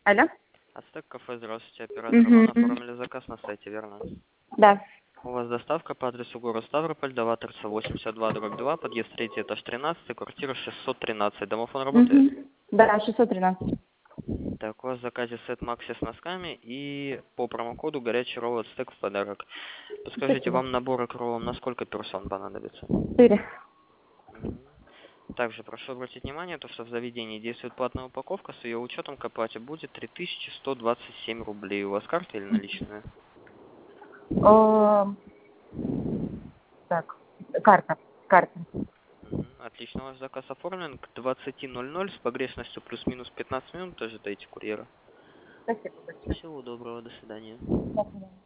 Алло? Ацтек кафе, здравствуйте, оператор Иван, оформили заказ на сайте, верно? Да. У вас доставка по адресу город Ставрополь, Даваторца 82/2, подъезд 3, этаж 13, квартира 613. Домофон работает? Да, 613. Так, у вас в заказе сет Макси с носками и по промокоду горячий ролл Ацтек в подарок. Подскажите, Спасибо. вам набор к роллам на сколько персон понадобится? 4. Также прошу обратить внимание, то, что в заведении действует платная упаковка, с ее учетом к оплате будет 3127 рублей. У вас карта или наличная? Так, карта. Карта. Отлично, ваш заказ оформлен к 20:00 с погрешностью плюс-минус 15 минут, ожидайте курьера. Спасибо большое. Всего доброго, до свидания. Спасибо.